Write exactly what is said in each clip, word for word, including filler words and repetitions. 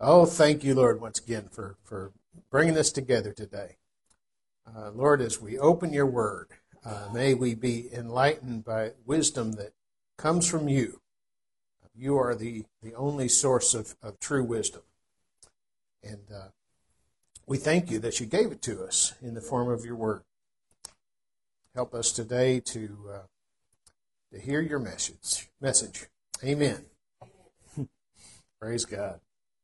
Oh, thank you, Lord, once again for, for bringing us together today. Uh, Lord, as we open your word, uh, may we be enlightened by wisdom that comes from you. You are the, the only source of, of true wisdom. And uh, we thank you that you gave it to us in the form of your word. Help us today to, uh, to hear your message. message. Amen. Praise God.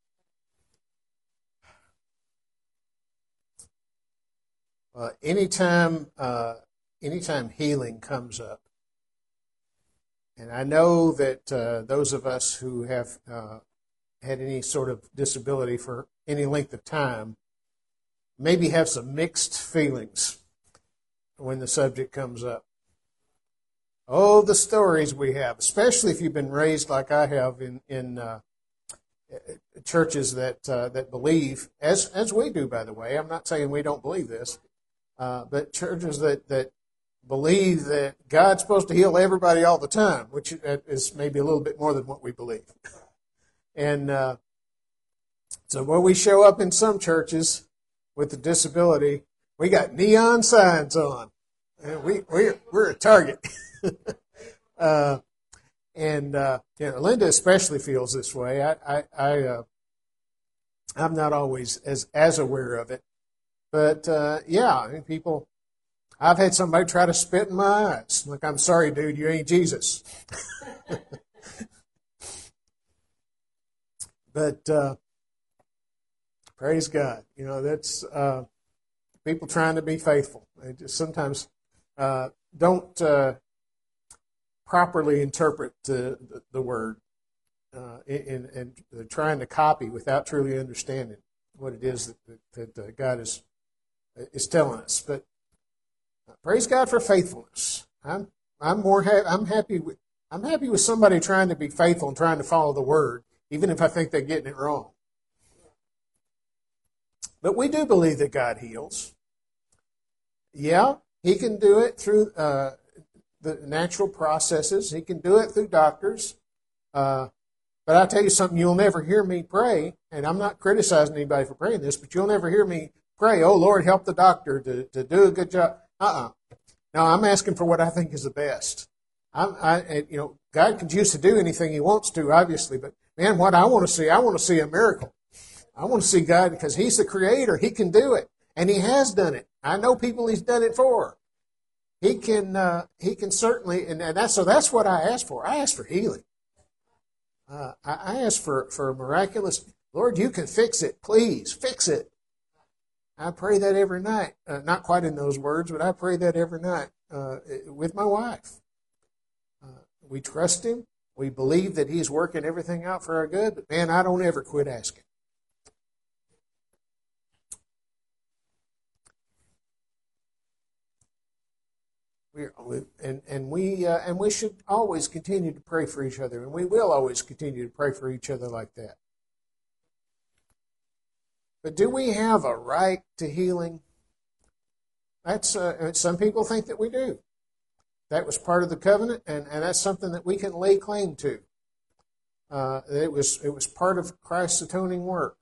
Uh, anytime, uh, anytime healing comes up, and I know that uh, those of us who have uh, had any sort of disability for any length of time maybe have some mixed feelings when the subject comes up. Oh, the stories we have, especially if you've been raised like I have in in uh, churches that uh, that believe, as as we do, by the way. I'm not saying we don't believe this. Uh, but churches that, that believe that God's supposed to heal everybody all the time, which is maybe a little bit more than what we believe. And uh, so when we show up in some churches with a disability, we got neon signs on. And we, we're, we're a target. uh, and uh, you know, Linda especially feels this way. I, I, I, uh, I'm not always as, as aware of it. But, uh, yeah, I mean, people, I've had somebody try to spit in my eyes. Like, I'm sorry, dude, you ain't Jesus. But, uh, praise God. You know, that's uh, people trying to be faithful. They just sometimes uh, don't uh, properly interpret the, the, the word uh, and, and they're trying to copy without truly understanding what it is that, that, that God is is telling us. But uh, praise God for faithfulness. I'm I'm more ha- I'm happy with I'm happy with somebody trying to be faithful and trying to follow the word, even if I think they're getting it wrong. But we do believe that God heals. Yeah, He can do it through uh, the natural processes. He can do it through doctors. Uh, but I'll tell you something, you'll never hear me pray, and I'm not criticizing anybody for praying this, but you'll never hear me pray, oh, Lord, help the doctor to, to do a good job. Uh-uh. Now, I'm asking for what I think is the best. I'm, I, you know, God can choose to do anything He wants to, obviously, but, man, what I want to see, I want to see a miracle. I want to see God, because He's the Creator. He can do it, and He has done it. I know people He's done it for. He can uh, He can certainly, and that's, so that's what I ask for. I ask for healing. Uh, I, I ask for, for a miraculous, Lord, you can fix it. Please, fix it. I pray that every night. Uh, not quite in those words, but I pray that every night uh, with my wife. Uh, we trust Him. We believe that He's working everything out for our good. But, man, I don't ever quit asking. We're, and and we uh, and we should always continue to pray for each other, and we will always continue to pray for each other like that. But do we have a right to healing? That's uh, some people think that we do. That was part of the covenant, and, and that's something that we can lay claim to. Uh, it was it was part of Christ's atoning work.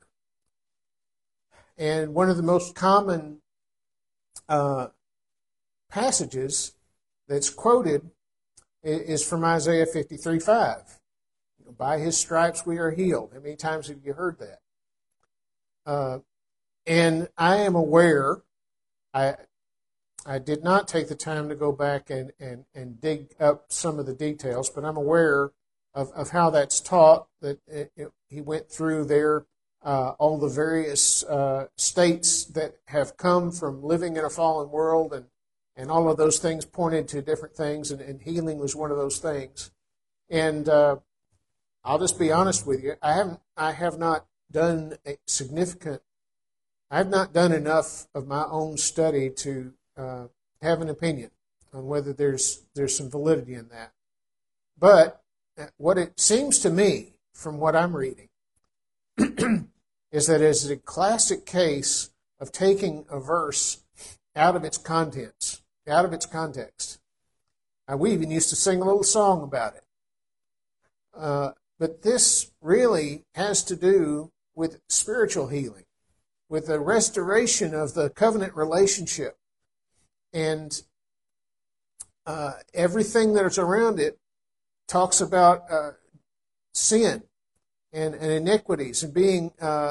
And one of the most common uh, passages that's quoted is from Isaiah fifty-three five. By His stripes we are healed. How many times have you heard that? Uh, and I am aware, I I did not take the time to go back and, and, and dig up some of the details, but I'm aware of, of how that's taught, that it, it, He went through there uh, all the various uh, states that have come from living in a fallen world, and, and all of those things pointed to different things, and, and healing was one of those things. And uh, I'll just be honest with you, I haven't I have not done a significant, I've not done enough of my own study to uh, have an opinion on whether there's there's some validity in that. But what it seems to me, from what I'm reading, is that it's a classic case of taking a verse out of its contents, out of its context. Uh, we even used to sing a little song about it. Uh, but this really has to do with spiritual healing, with the restoration of the covenant relationship. And uh, everything that is around it talks about uh, sin and, and iniquities and being uh,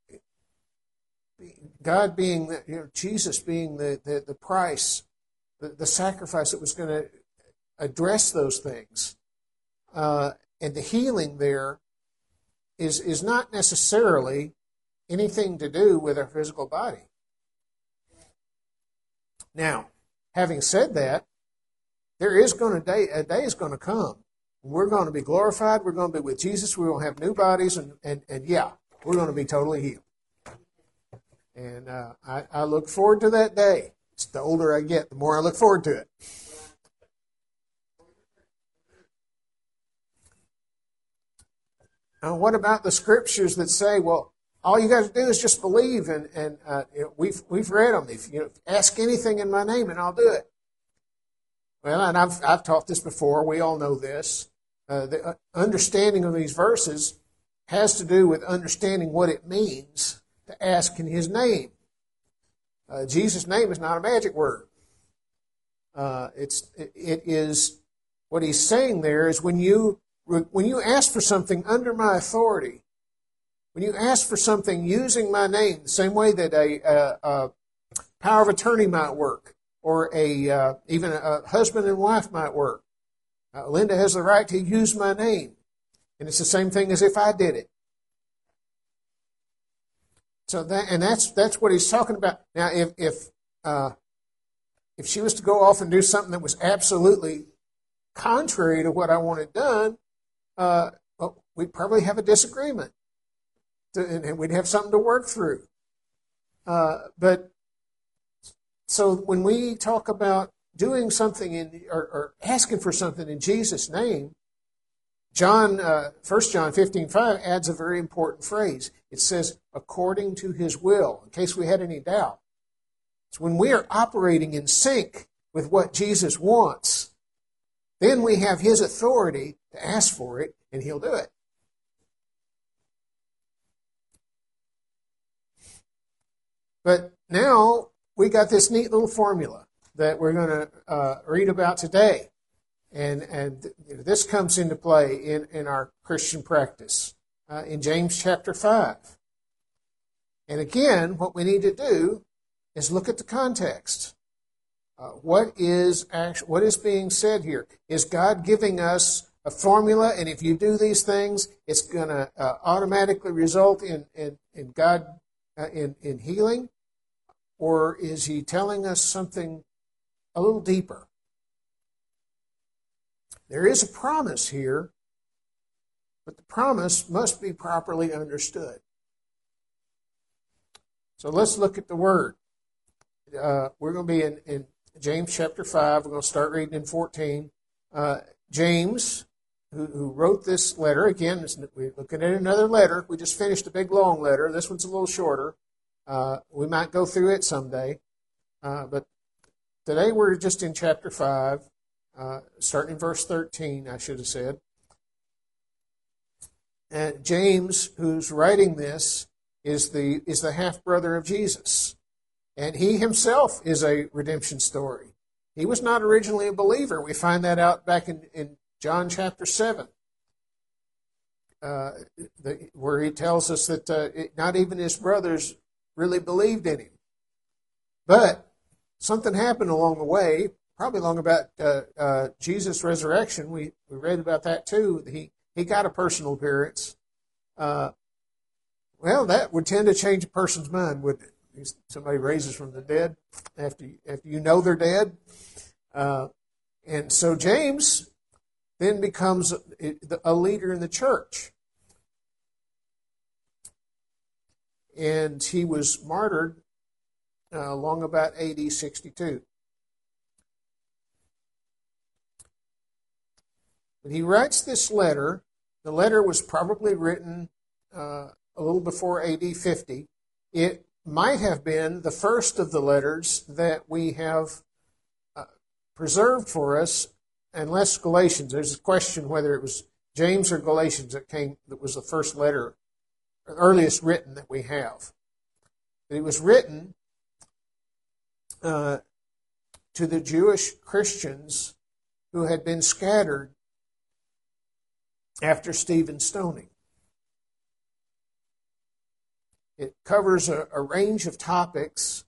God being, the, you know, Jesus being the, the, the price, the, the sacrifice that was going to address those things. Uh, and the healing there is, is not necessarily anything to do with our physical body. Now, having said that, there is going to day a day is going to come. We're going to be glorified. We're going to be with Jesus. We're going to have new bodies, and and, and yeah, we're going to be totally healed. And uh, I, I look forward to that day. It's the older I get, the more I look forward to it. Now, what about the scriptures that say, well, all you got to do is just believe, and and uh, you know, we've we've read them. If you know, ask anything in my name, and I'll do it. Well, and I've I've taught this before. We all know this. Uh, the understanding of these verses has to do with understanding what it means to ask in His name. Uh, Jesus' name is not a magic word. Uh, it's it, it is what He's saying there is when you when you ask for something under my authority. When you ask for something using my name, the same way that a, a, a power of attorney might work, or a uh, even a husband and wife might work, uh, Linda has the right to use my name, and it's the same thing as if I did it. So that and that's that's what he's talking about. Now, if if uh, if she was to go off and do something that was absolutely contrary to what I wanted done, uh, well, we'd probably have a disagreement. And we'd have something to work through. Uh, but so when we talk about doing something in or, or asking for something in Jesus' name, John, uh, First John fifteen five adds a very important phrase. It says, according to His will, in case we had any doubt. It's when we are operating in sync with what Jesus wants, then we have His authority to ask for it, and He'll do it. But now we got this neat little formula that we're going to uh, read about today. And and this comes into play in, in our Christian practice uh, in James chapter five. And again, what we need to do is look at the context. Uh, what is actually, what is being said here? Is God giving us a formula, and if you do these things, it's going to uh, automatically result in, in, in God uh, in, in healing? Or is He telling us something a little deeper? There is a promise here, but the promise must be properly understood. So let's look at the Word. Uh, we're going to be in, in James chapter five. We're going to start reading in fourteen. Uh, James, who, who wrote this letter, again, we're looking at another letter. We just finished a big, long letter. This one's a little shorter. Uh, we might go through it someday. Uh, but today we're just in chapter five, uh, starting in verse thirteen, I should have said. And James, who's writing this, is the is the half-brother of Jesus. And he himself is a redemption story. He was not originally a believer. We find that out back in, in John chapter seven. Uh, the, where he tells us that uh, it, not even his brothers really believed in him. But something happened along the way, probably along about uh, uh, Jesus' resurrection. We, we read about that too. He, he got a personal appearance. Uh, well, that would tend to change a person's mind, wouldn't it? Somebody raises from the dead after you, after you know they're dead. Uh, and so James then becomes a, a leader in the church. And he was martyred uh, along about A D sixty-two. When he writes this letter, the letter was probably written uh, a little before A D fifty. It might have been the first of the letters that we have uh, preserved for us, unless Galatians. There's a question whether it was James or Galatians that came that was the first letter the earliest written that we have. It was written uh, to the Jewish Christians who had been scattered after Stephen's stoning. It covers a, a range of topics.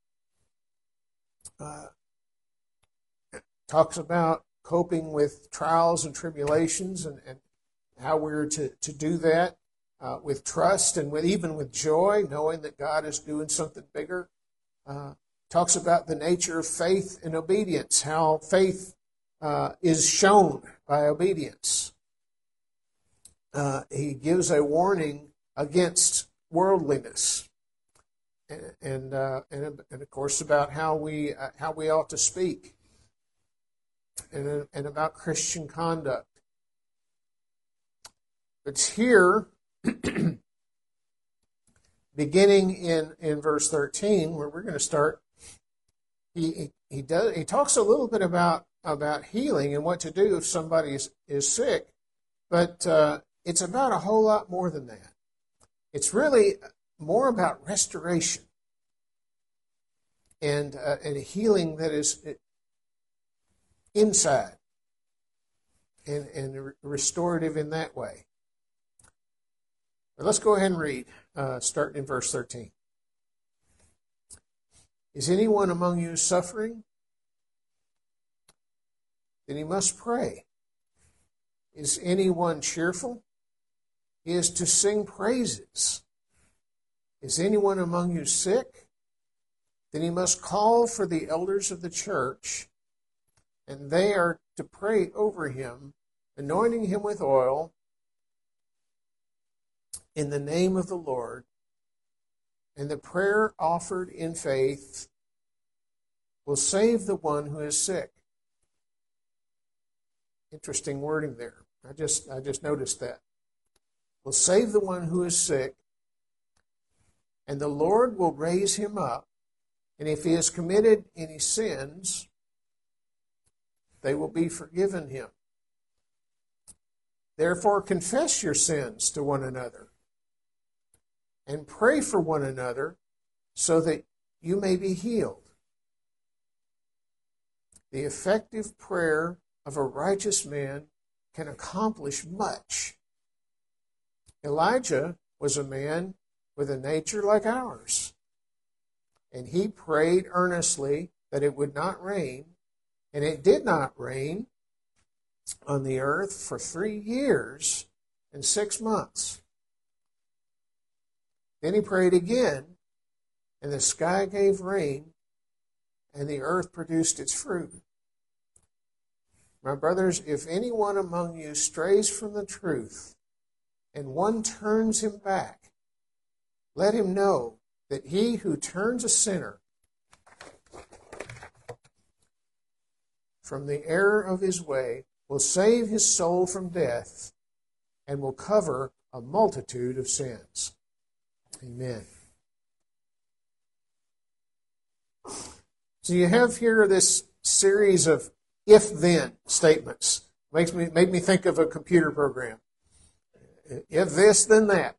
Uh, it talks about coping with trials and tribulations and, and how we're to, to do that uh, with trust and with even with joy, knowing that God is doing something bigger. Uh, talks about the nature of faith and obedience, how faith uh, is shown by obedience. Uh, he gives a warning against worldliness, and and, uh, and and of course about how we uh, how we ought to speak, and and about Christian conduct. It's here, beginning in, in verse thirteen, where we're going to start. He, he he does he talks a little bit about about healing and what to do if somebody is, is sick, but uh, it's about a whole lot more than that. It's really more about restoration and uh, and a healing that is inside and and restorative in that way. But let's go ahead and read, uh, starting in verse thirteen. Is anyone among you suffering? Then he must pray. Is anyone cheerful? He is to sing praises. Is anyone among you sick? Then he must call for the elders of the church, and they are to pray over him, anointing him with oil in the name of the Lord. And the prayer offered in faith will save the one who is sick. Interesting wording there. I just I just noticed that. Will save the one who is sick, and the Lord will raise him up. And if he has committed any sins, they will be forgiven him. Therefore, confess your sins to one another and pray for one another so that you may be healed. The effective prayer of a righteous man can accomplish much. Elijah was a man with a nature like ours, and he prayed earnestly that it would not rain, and it did not rain on the earth for three years and six months. Then he prayed again, and the sky gave rain, and the earth produced its fruit. My brothers, if anyone among you strays from the truth, and one turns him back, let him know that he who turns a sinner from the error of his way will save his soul from death and will cover a multitude of sins. Amen. So you have here this series of if-then statements. Makes me made me think of a computer program. If this, then that.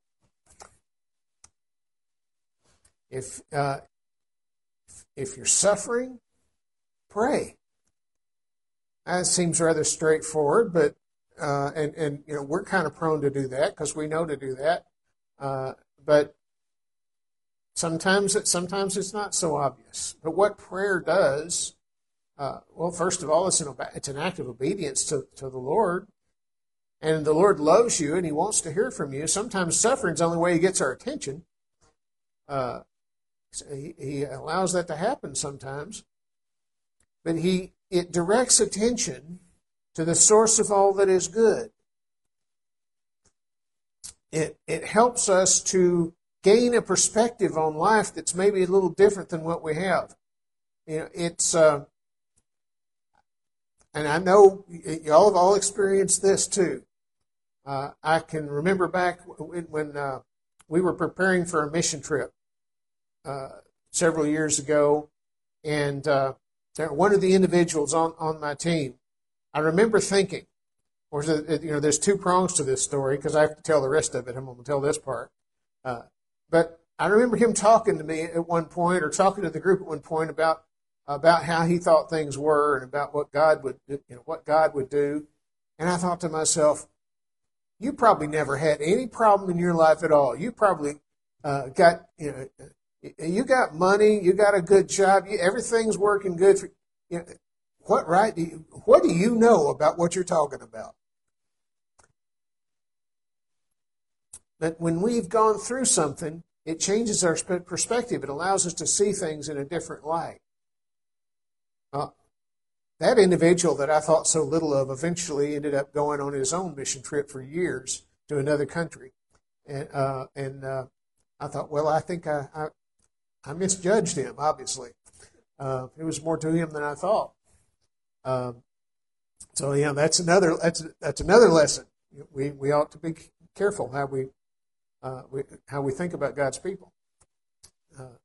If uh, if you're suffering, pray. That seems rather straightforward, but uh, and and you know we're kind of prone to do that because we know to do that. Uh, but sometimes it sometimes it's not so obvious. But what prayer does, uh, well, first of all, it's an it's an act of obedience to to the Lord. And the Lord loves you, and He wants to hear from you. Sometimes suffering's the only way He gets our attention. Uh, so he, he allows that to happen sometimes. But He it directs attention to the source of all that is good. It it helps us to gain a perspective on life that's maybe a little different than what we have. You know, it's uh, and I know y'all have all experienced this too. Uh, I can remember back when, when uh, we were preparing for a mission trip uh, several years ago, and uh, one of the individuals on, on my team, I remember thinking, or you know, there's two prongs to this story because I have to tell the rest of it. I'm going to tell this part. Uh, but I remember him talking to me at one point, or talking to the group at one point about about how he thought things were and about what God would, you know, what God would do. And I thought to myself, you probably never had any problem in your life at all. You probably uh, got, you know, you got money, you got a good job, you, everything's working good for you. Know, what right do you, what do you know about what you're talking about? But when we've gone through something, it changes our perspective. It allows us to see things in a different light. Uh, that individual that I thought so little of eventually ended up going on his own mission trip for years to another country. And uh, and uh, I thought, well, I think I, I, I misjudged him, obviously. Uh, there was more to him than I thought. Um, so, yeah, that's another that's that's another lesson. We we ought to be careful how we, uh, we how we think about God's people. Uh,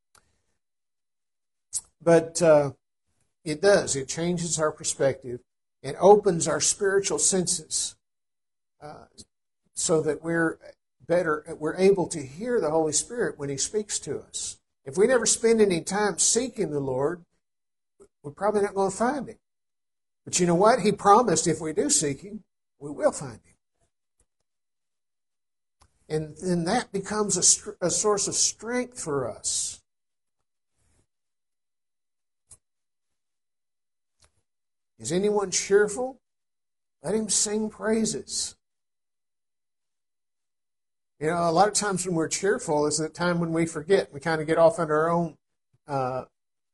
but uh, it does. It changes our perspective. It opens our spiritual senses uh, so that we're better. We're able to hear the Holy Spirit when He speaks to us. If we never spend any time seeking the Lord, we're probably not going to find Him. But you know what? He promised if we do seek Him, we will find Him. And then that becomes a, a source of strength for us. Is anyone cheerful? Let him sing praises. You know, a lot of times when we're cheerful is the time when we forget. We kind of get off on our own uh,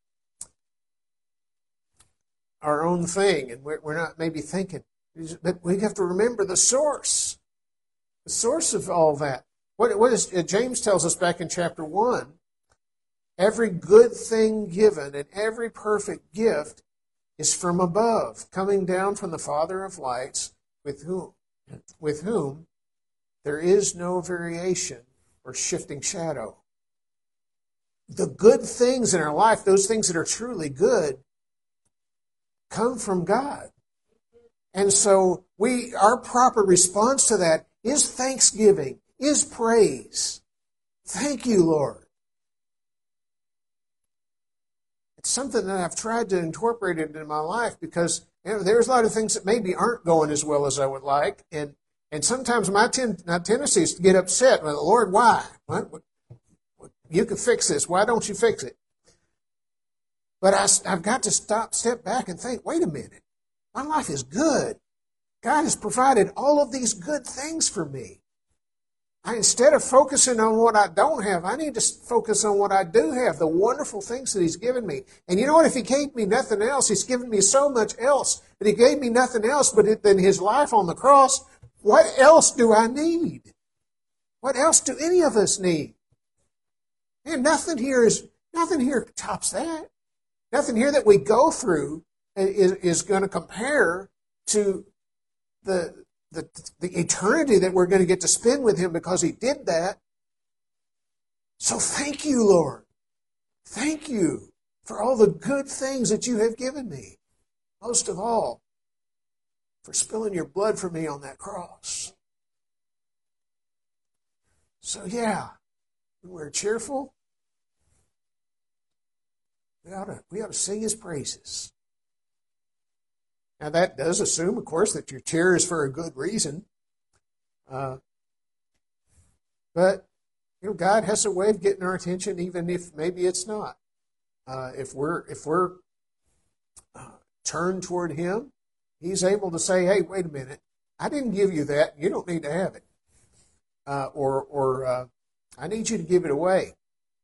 our own thing, and we're, we're not maybe thinking. But we have to remember the source. The source of all that. What, what is uh, James tells us back in chapter one, every good thing given and every perfect gift is from above, coming down from the Father of lights, with whom, with whom there is no variation or shifting shadow. The good things in our life, those things that are truly good, come from God. And so we, our proper response to that is thanksgiving, is praise. Thank you, Lord. It's something that I've tried to incorporate into my life because, you know, there's a lot of things that maybe aren't going as well as I would like. And and sometimes my, ten, my tendency is to get upset. Well, Lord, why? What, what, what, you can fix this. Why don't you fix it? But I, I've got to stop, step back and think, wait a minute. My life is good. God has provided all of these good things for me. I, instead of focusing on what I don't have, I need to focus on what I do have, the wonderful things that He's given me. And you know what? If He gave me nothing else, He's given me so much else. But He gave me nothing else but than His life on the cross. What else do I need? What else do any of us need? And nothing here is nothing here tops that. Nothing here that we go through is, is going to compare to the The, the eternity that we're going to get to spend with Him because He did that. So thank you, Lord. Thank you for all the good things that you have given me. Most of all, for spilling your blood for me on that cross. So yeah, when we're cheerful, we ought to, we ought to sing His praises. Now, that does assume, of course, that your cheer is for a good reason. Uh, but, you know, God has a way of getting our attention, even if maybe it's not. Uh, if we're if we're uh, turned toward Him, He's able to say, hey, wait a minute. I didn't give you that. You don't need to have it. Uh, or or uh, I need you to give it away.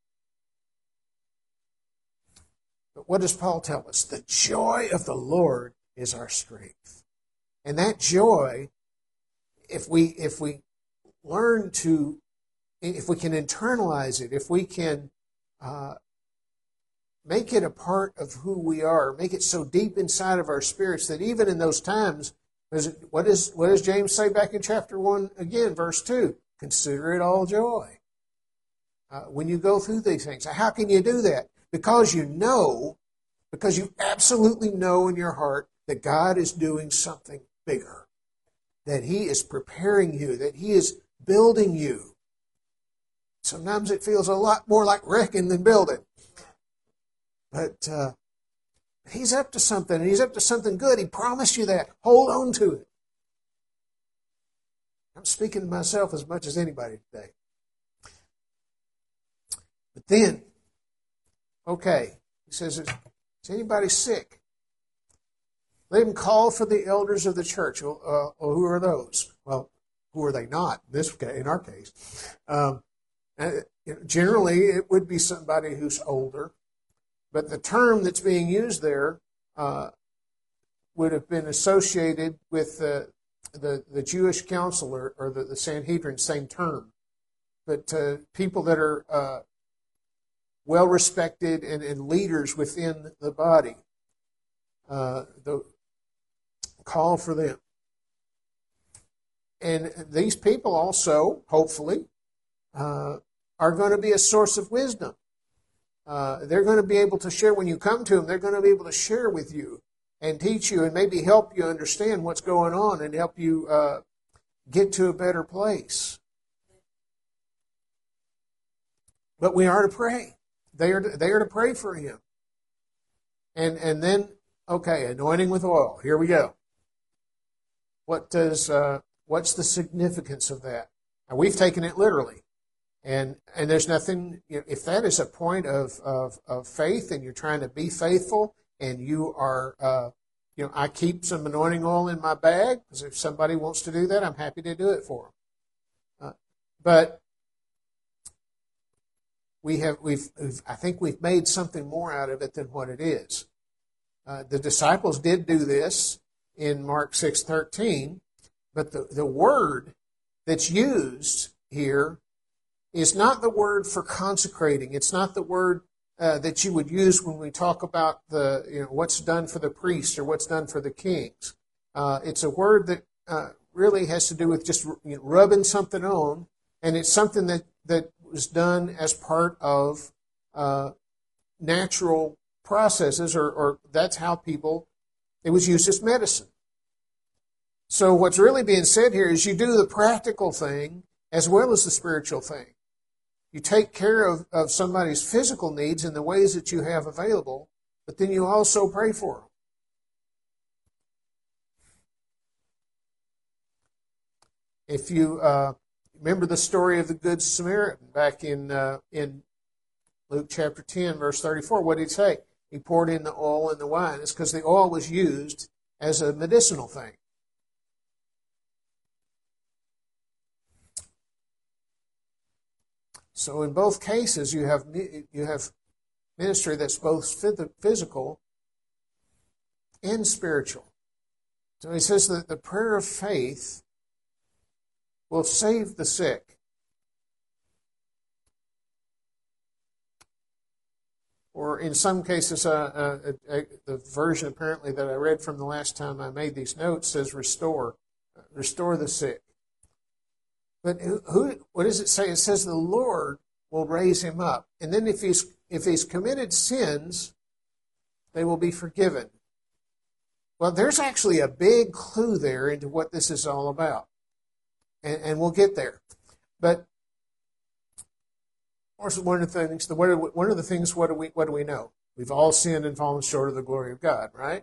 But what does Paul tell us? The joy of the Lord is our strength. And that joy, if we if we learn to, if we can internalize it, if we can uh, make it a part of who we are, make it so deep inside of our spirits that even in those times, what is what does James say back in chapter one again, verse two? Consider it all joy uh, when you go through these things. How can you do that? Because you know, because you absolutely know in your heart that God is doing something bigger, that He is preparing you, that He is building you. Sometimes it feels a lot more like wrecking than building. But uh, He's up to something, and He's up to something good. He promised you that. Hold on to it. I'm speaking to myself as much as anybody today. But then, okay, He says, is anybody sick? Let him call for the elders of the church. Well, uh, well, who are those? Well, who are they not? In this case, in our case, um, generally it would be somebody who's older, but the term that's being used there uh, would have been associated with the the, the Jewish council or, or the, the Sanhedrin, same term. But uh, people that are uh, well respected and, and leaders within the body, uh, the call for them. And these people also, hopefully, uh, are going to be a source of wisdom. Uh, they're going to be able to share, when you come to them, they're going to be able to share with you and teach you and maybe help you understand what's going on and help you uh, get to a better place. But we are to pray. They are to, they are to pray for him. And and then, okay, anointing with oil. Here we go. What does uh, what's the significance of that? Now, we've taken it literally. And and there's nothing, you know, if that is a point of, of, of faith and you're trying to be faithful and you are, uh, you know, I keep some anointing oil in my bag because if somebody wants to do that, I'm happy to do it for them. Uh, but we have, we've, we've, I think we've made something more out of it than what it is. Uh, the disciples did do this in Mark six thirteen, but the, the word that's used here is not the word for consecrating. It's not the word uh, that you would use when we talk about the you know what's done for the priests or what's done for the kings. Uh, it's a word that uh, really has to do with just you know, rubbing something on, and it's something that, that was done as part of uh, natural processes, or, or that's how people, it was used as medicine. So what's really being said here is you do the practical thing as well as the spiritual thing. You take care of, of somebody's physical needs in the ways that you have available, but then you also pray for them. If you uh, remember the story of the Good Samaritan back in uh, in Luke chapter ten, verse thirty-four, what did he say? He poured in the oil and the wine. It's because the oil was used as a medicinal thing. So in both cases, you have you have ministry that's both physical and spiritual. So he says that the prayer of faith will save the sick. Or in some cases, uh, uh, uh, the version apparently that I read from the last time I made these notes says restore, restore the sick. But who, who, what does it say? It says the Lord will raise him up. And then if he's if he's committed sins, they will be forgiven. Well, there's actually a big clue there into what this is all about. And, and we'll get there. But also one of the things, what are, one of the things, what do we what do we know? We've all sinned and fallen short of the glory of God, right?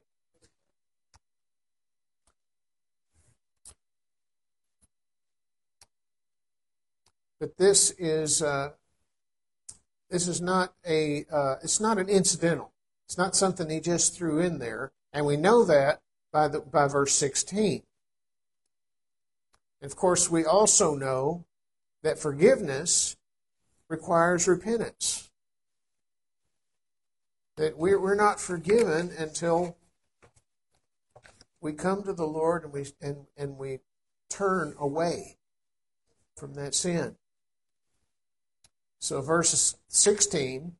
But this is uh, this is not a uh, it's not an incidental. It's not something he just threw in there, and we know that by the by verse sixteen. And of course, we also know that forgiveness requires repentance. That we're we're not forgiven until we come to the Lord and we and, and we turn away from that sin. So verse sixteen,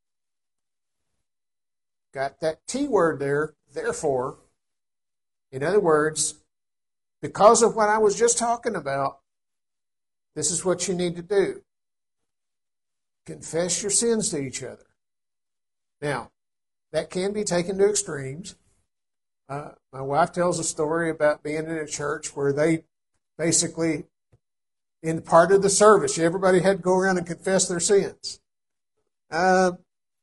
got that T word there, therefore. In other words, because of what I was just talking about, this is what you need to do. Confess your sins to each other. Now, that can be taken to extremes. Uh, my wife tells a story about being in a church where they basically in part of the service. Everybody had to go around and confess their sins. Uh,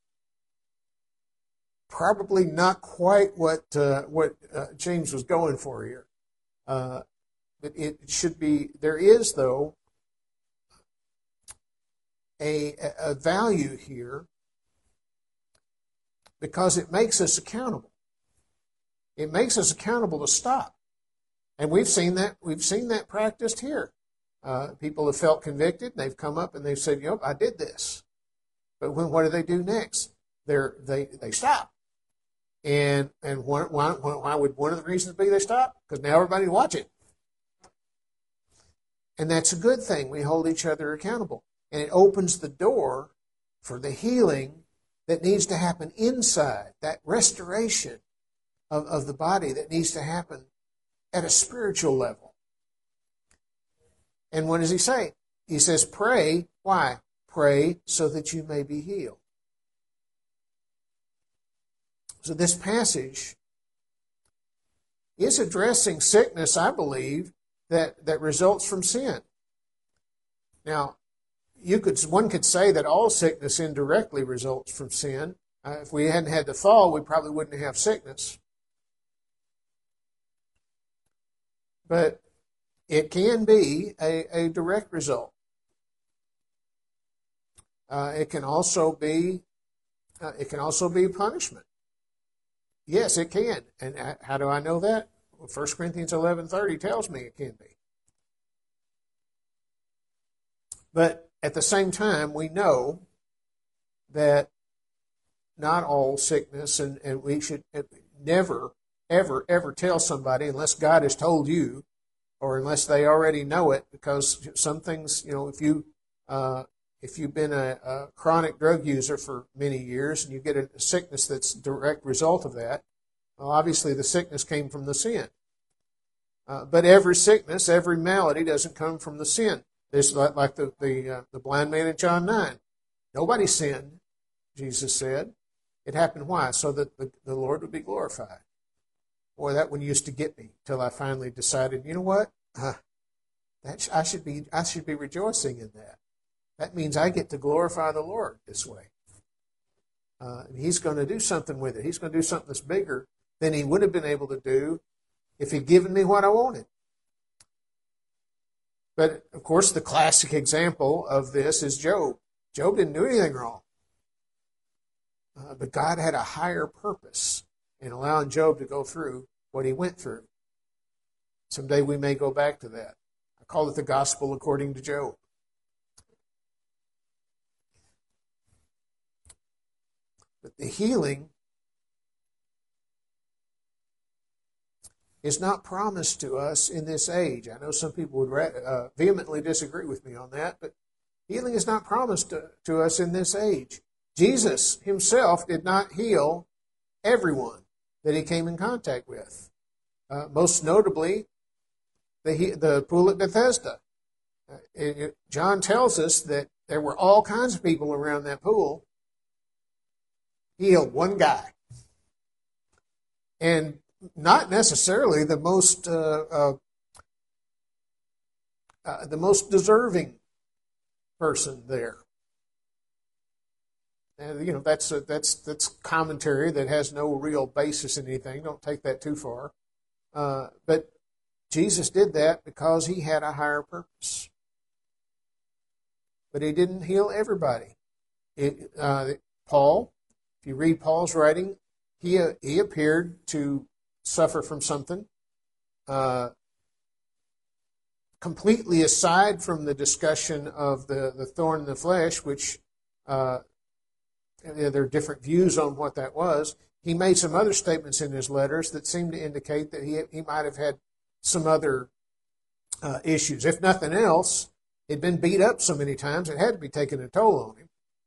probably not quite what uh, what uh, James was going for here. Uh, but it should be. There is, though, a, a value here because it makes us accountable. It makes us accountable to stop, and we've seen that. We've seen that practiced here. Uh, people have felt convicted, and they've come up and they've said, "Yep, I did this." But when, what do they do next? They're, they they stop. And and why, why, why would one of the reasons be they stop? Because now everybody watch it. And that's a good thing. We hold each other accountable. And it opens the door for the healing that needs to happen inside, that restoration of, of the body that needs to happen at a spiritual level. And what does he say? He says, pray. Why? Pray so that you may be healed. So this passage is addressing sickness, I believe, that, that results from sin. Now, you could one could say that all sickness indirectly results from sin. Uh, if we hadn't had the fall, we probably wouldn't have sickness. But it can be a, a direct result. Uh, it can also be uh, it can also be punishment. Yes, it can. And how do I know that? Well, First Corinthians eleven thirty tells me it can be. But at the same time, we know that not all sickness, and, and we should never, ever, ever tell somebody unless God has told you, or unless they already know it, because some things, you know, if you uh, if you've been a, a chronic drug user for many years and you get a sickness that's a direct result of that, well, obviously the sickness came from the sin. Uh, but every sickness, every malady doesn't come from the sin. It's like, like the the, uh, the blind man in John nine. Nobody sinned, Jesus said. It happened why? So that the, the Lord would be glorified. Boy, that one used to get me till I finally decided, you know what? Uh, that sh- I should be I should be rejoicing in that. That means I get to glorify the Lord this way. Uh, and He's going to do something with it. He's going to do something that's bigger than He would have been able to do if He'd given me what I wanted. But, of course, the classic example of this is Job. Job didn't do anything wrong. Uh, but God had a higher purpose in allowing Job to go through what he went through. Someday we may go back to that. I call it the gospel according to Job. But the healing is not promised to us in this age. I know some people would uh, vehemently disagree with me on that, but healing is not promised to, to us in this age. Jesus himself did not heal everyone that he came in contact with. Uh, most notably, the, the pool at Bethesda. Uh, it, it, John tells us that there were all kinds of people around that pool. He healed one guy. And not necessarily the most uh, uh, uh, the most deserving person there. And you know that's a, that's that's commentary that has no real basis in anything. Don't take that too far. Uh, but Jesus did that because he had a higher purpose. But he didn't heal everybody. It, uh, Paul, if you read Paul's writing, he uh, he appeared to suffer from something uh, completely aside from the discussion of the, the thorn in the flesh, which uh, there are different views on what that was. He made some other statements in his letters that seemed to indicate that he he might have had some other uh, issues. If nothing else, he'd been beat up so many times it had to be taking a toll on him.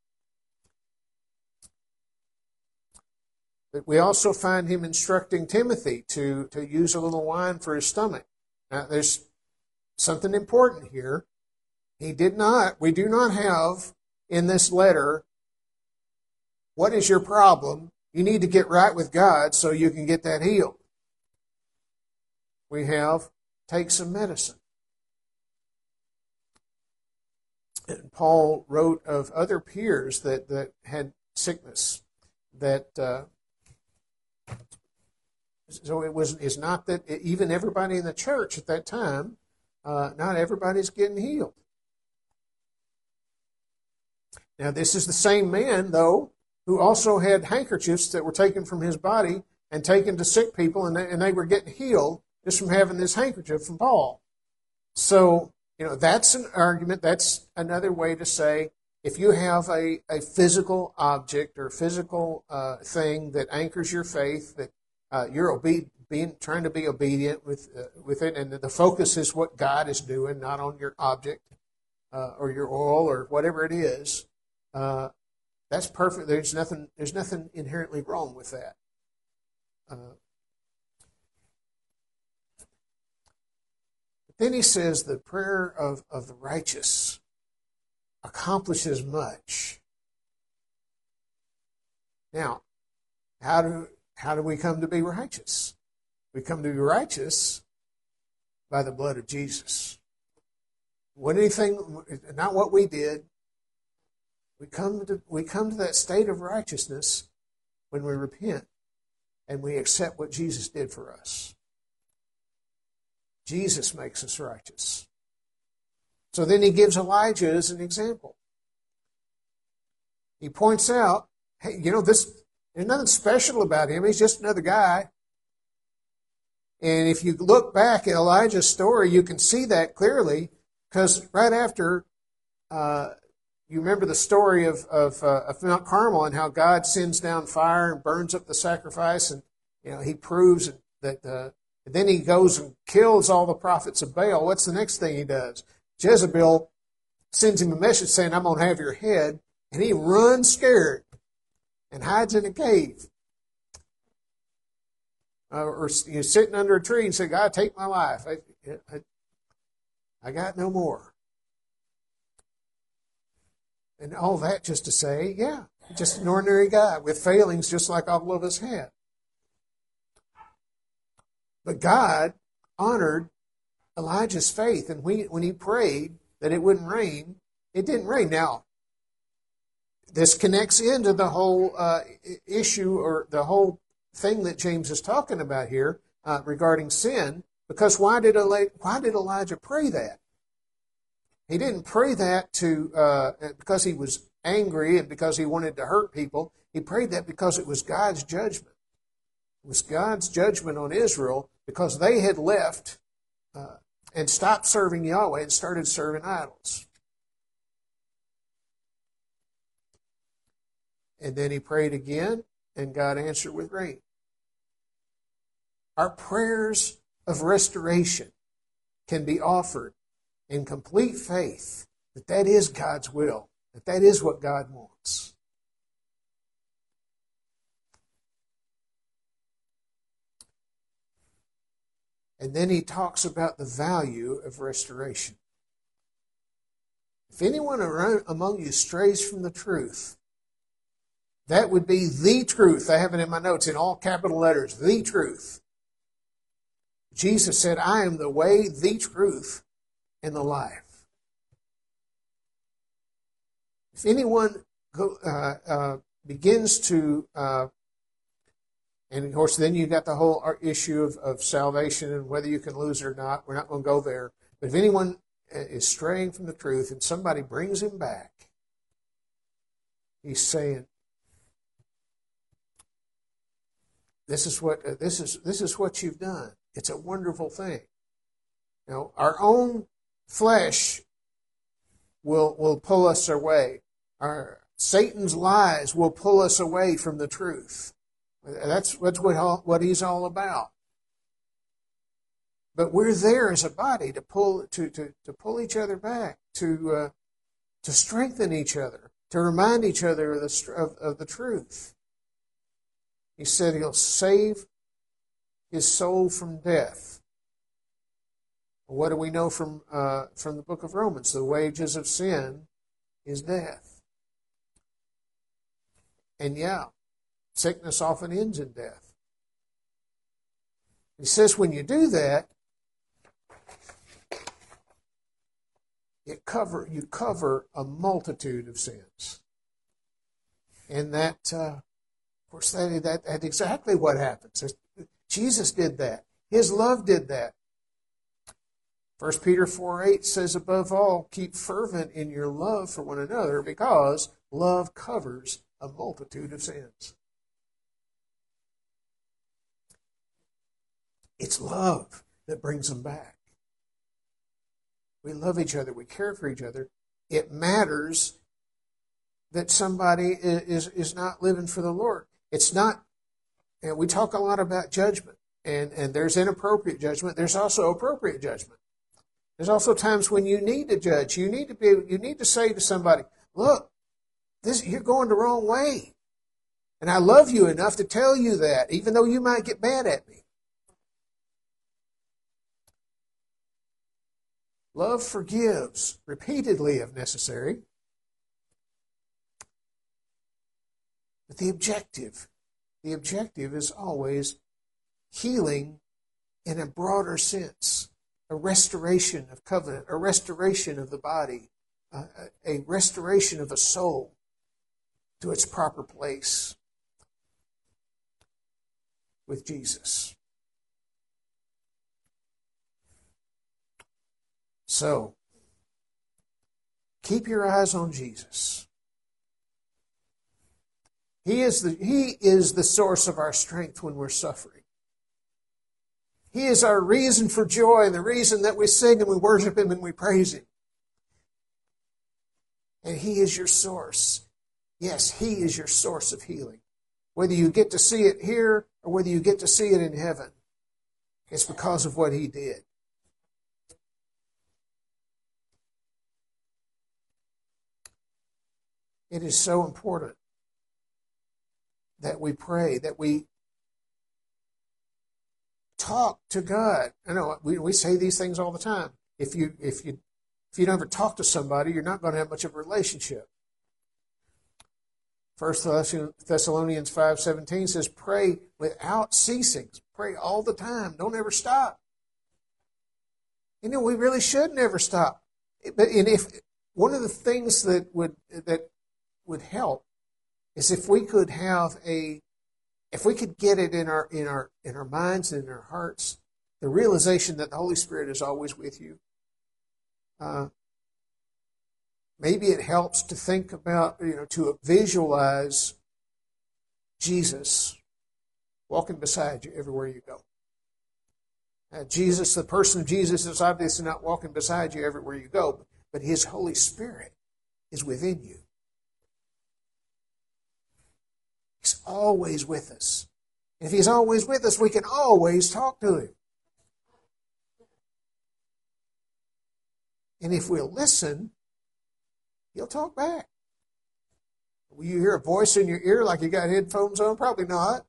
But we also find him instructing Timothy to, to use a little wine for his stomach. Now, there's something important here. He did not, we do not have in this letter, what is your problem? You need to get right with God so you can get that healed. We have, take some medicine. And Paul wrote of other peers that, that had sickness. That uh, so it was. It's not that even everybody in the church at that time, uh, not everybody's getting healed. Now this is the same man, though, who also had handkerchiefs that were taken from his body and taken to sick people, and they, and they were getting healed just from having this handkerchief from Paul. So, you know, that's an argument. That's another way to say, if you have a, a physical object or physical uh, thing that anchors your faith, that uh, you're obe- being trying to be obedient with uh, with it, and the focus is what God is doing, not on your object uh, or your oil or whatever it is. Uh, that's perfect. There's nothing. There's nothing inherently wrong with that. Uh, but then he says the prayer of, of the righteous accomplishes much. Now, how do how do we come to be righteous? We come to be righteous by the blood of Jesus. What anything, not what we did. We come to we come to that state of righteousness when we repent and we accept what Jesus did for us. Jesus makes us righteous. So then he gives Elijah as an example. He points out, hey, you know, this there's nothing special about him. He's just another guy. And if you look back at Elijah's story, you can see that clearly, because right after, uh, you remember the story of, of, uh, of Mount Carmel and how God sends down fire and burns up the sacrifice, and you know he proves that. Uh, and then he goes and kills all the prophets of Baal. What's the next thing he does? Jezebel sends him a message saying, "I'm going to have your head," and he runs scared and hides in a cave. Uh, or you know, sitting under a tree and say, "God, take my life. I, I, I got no more." And all that just to say, yeah, just an ordinary guy with failings just like all of us have. But God honored Elijah's faith, and we, when he prayed that it wouldn't rain, it didn't rain. Now, this connects into the whole uh, issue or the whole thing that James is talking about here uh, regarding sin, because why did Eli- why did Elijah pray that? He didn't pray that to uh, because he was angry and because he wanted to hurt people. He prayed that because it was God's judgment. It was God's judgment on Israel because they had left uh, and stopped serving Yahweh and started serving idols. And then he prayed again, and God answered with rain. Our prayers of restoration can be offered in complete faith that that is God's will, that that is what God wants. And then he talks about the value of restoration. If anyone among you strays from the truth, that would be the truth. I have it in my notes in all capital letters, the truth. Jesus said, "I am the way, the truth, and the life." If anyone go, uh, uh, begins to, uh, and of course then you've got the whole issue of, of salvation and whether you can lose it or not. We're not going to go there. But if anyone is straying from the truth and somebody brings him back, he's saying, This is what uh, this is. This is what you've done. It's a wonderful thing. You know, our own flesh will will pull us away. Our Satan's lies will pull us away from the truth. That's that's what all, what he's all about. But we're there as a body to pull to to, to pull each other back, to uh, to strengthen each other, to remind each other of the of, of the truth. He said he'll save his soul from death. What do we know from uh, from the book of Romans? The wages of sin is death. And yeah, sickness often ends in death. He says when you do that, it cover you cover a multitude of sins. And that, uh, of course, that, that that's exactly what happens. Jesus did that. His love did that. First Peter four eight says, above all, keep fervent in your love for one another, because love covers a multitude of sins. It's love that brings them back. We love each other. We care for each other. It matters that somebody is, is not living for the Lord. It's not, and we talk a lot about judgment, and, and there's inappropriate judgment. There's also appropriate judgment. There's also times when you need to judge. You need to be, you need to say to somebody, look, this, you're going the wrong way. And I love you enough to tell you that, even though you might get mad at me. Love forgives repeatedly if necessary. But the objective, the objective is always healing in a broader sense, a restoration of covenant, a restoration of the body, uh, a restoration of a soul to its proper place with Jesus. So, keep your eyes on Jesus. He is the, He is the source of our strength when we're suffering. He is our reason for joy and the reason that we sing and we worship Him and we praise Him. And He is your source. Yes, He is your source of healing. Whether you get to see it here or whether you get to see it in heaven, it's because of what He did. It is so important that we pray, that we talk to God. I know we, we say these things all the time. If you if you if you never talk to somebody, you're not going to have much of a relationship. First Thessalonians five seventeen says, pray without ceasing. Pray all the time. Don't ever stop. You know, we really should never stop. But and if one of the things that would that would help is if we could have a, if we could get it in our in our in our minds and in our hearts, the realization that the Holy Spirit is always with you. Uh, maybe it helps to think about, you know, to visualize Jesus walking beside you everywhere you go. Uh, Jesus, the person of Jesus, is obviously not walking beside you everywhere you go, but His Holy Spirit is within you. He's always with us. If He's always with us, we can always talk to Him. And if we'll listen, He'll talk back. Will you hear a voice in your ear like you got headphones on? Probably not.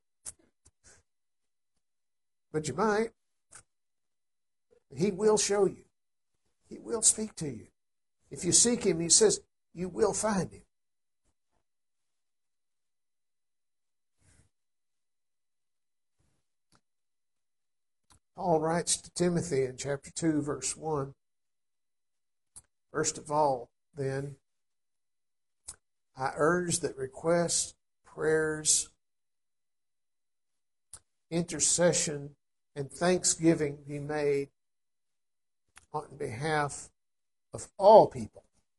But you might. He will show you. He will speak to you. If you seek Him, He says, you will find Him. Paul writes to Timothy in chapter two, verse one, first of all, then, I urge that requests, prayers, intercession, and thanksgiving be made on behalf of all people.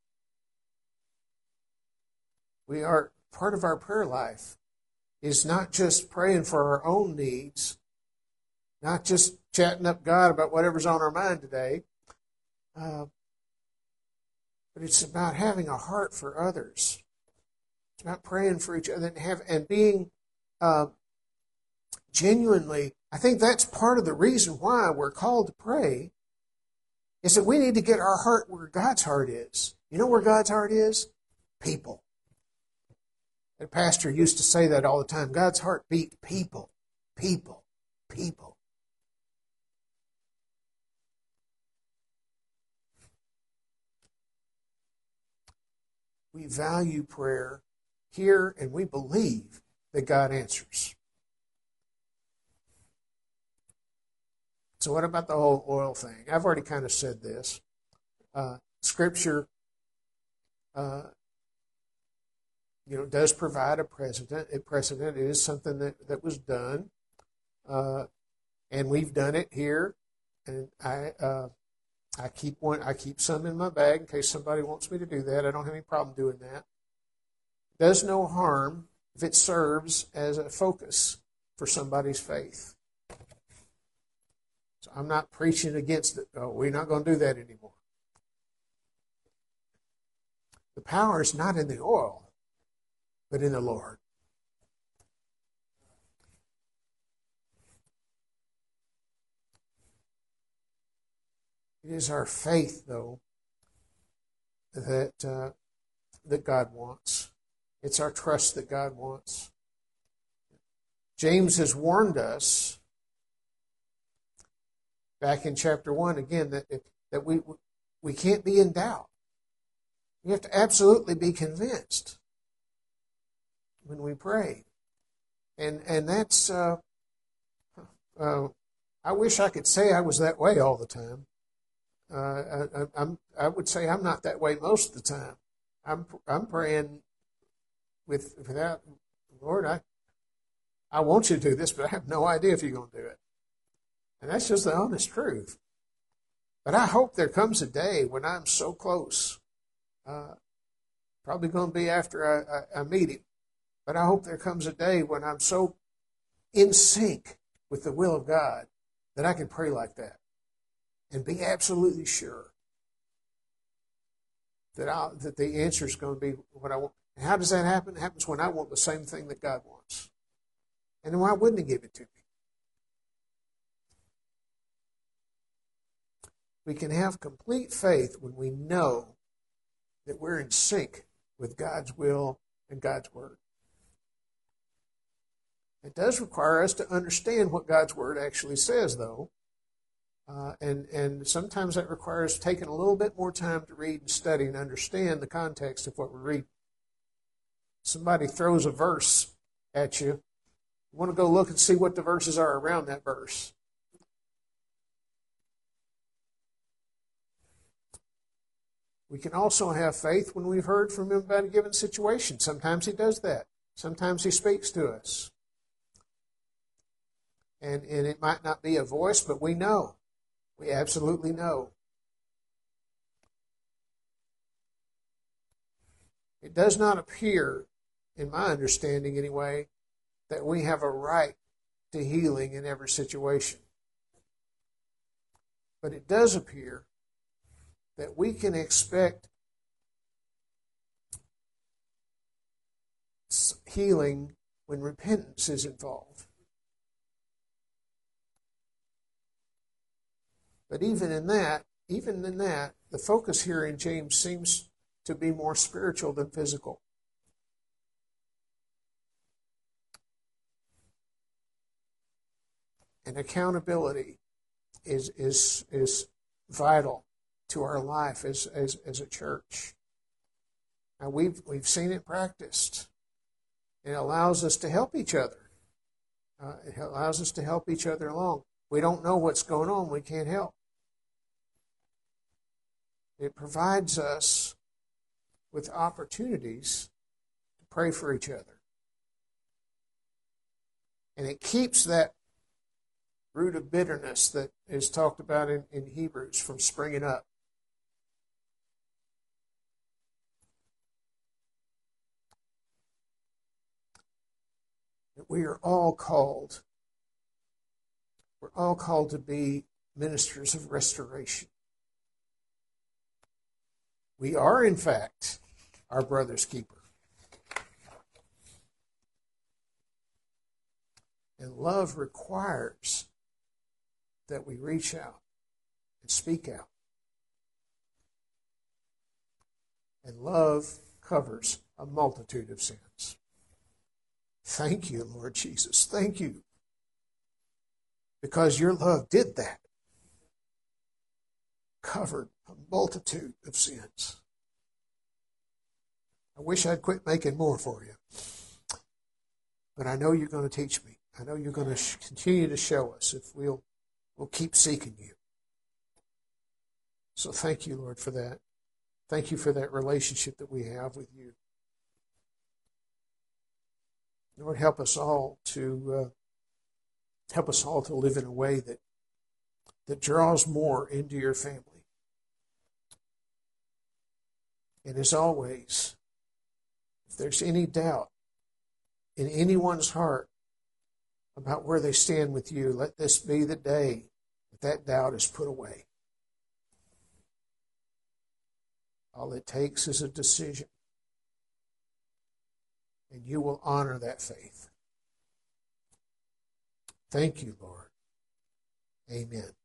We are, part of our prayer life is not just praying for our own needs, not just chatting up God about whatever's on our mind today, uh, but it's about having a heart for others. It's about praying for each other and have and being uh, genuinely. I think that's part of the reason why we're called to pray, is that we need to get our heart where God's heart is. You know where God's heart is? People. The pastor used to say that all the time. God's heart beat people, people, people. We value prayer here, and we believe that God answers. So what about the whole oil thing? I've already kind of said this. Uh, Scripture, uh, you know, does provide a precedent. A precedent is something that, that was done, uh, and we've done it here. And I, uh, I keep one. I keep some in my bag in case somebody wants me to do that. I don't have any problem doing that. It does no harm if it serves as a focus for somebody's faith. So I'm not preaching against it. Oh, we're not going to do that anymore. The power is not in the oil, but in the Lord. It is our faith, though, that uh, that God wants. It's our trust that God wants. James has warned us back in chapter one again that that we we can't be in doubt. We have to absolutely be convinced when we pray, and and that's. Uh, uh, I wish I could say I was that way all the time. Uh, I, I'm. I would say I'm not that way most of the time. I'm. I'm praying with without Lord. I. I want you to do this, but I have no idea if you're going to do it, and that's just the honest truth. But I hope there comes a day when I'm so close. Uh, probably going to be after I, I, I meet Him, but I hope there comes a day when I'm so in sync with the will of God that I can pray like that. And be absolutely sure that I, that the answer is going to be what I want. And how does that happen? It happens when I want the same thing that God wants. And then why wouldn't He give it to me? We can have complete faith when we know that we're in sync with God's will and God's Word. It does require us to understand what God's Word actually says, though. Uh, and, and sometimes that requires taking a little bit more time to read and study and understand the context of what we're reading. Somebody throws a verse at you. You want to go look and see what the verses are around that verse. We can also have faith when we've heard from Him about a given situation. Sometimes He does that. Sometimes He speaks to us. And, and it might not be a voice, but we know. We absolutely know. It does not appear, in my understanding anyway, that we have a right to healing in every situation. But it does appear that we can expect healing when repentance is involved. But even in that, even in that, the focus here in James seems to be more spiritual than physical. And accountability is is is vital to our life as as, as a church. Now we've we've seen it practiced. It allows us to help each other. Uh, it allows us to help each other along. We don't know what's going on, we can't help. It provides us with opportunities to pray for each other. And it keeps that root of bitterness that is talked about in, in Hebrews from springing up. We are all called, we're all called to be ministers of restoration. We are, in fact, our brother's keeper. And love requires that we reach out and speak out. And love covers a multitude of sins. Thank you, Lord Jesus. Thank you. Because your love did that. Covered a multitude of sins. I wish I'd quit making more for you. But I know you're going to teach me. I know you're going to sh- continue to show us if we'll, we'll keep seeking you. So thank you, Lord, for that. Thank you for that relationship that we have with you. Lord, help us all to uh, help us all to live in a way that that draws more into your family. And as always, if there's any doubt in anyone's heart about where they stand with you, let this be the day that that doubt is put away. All it takes is a decision, and you will honor that faith. Thank you, Lord. Amen.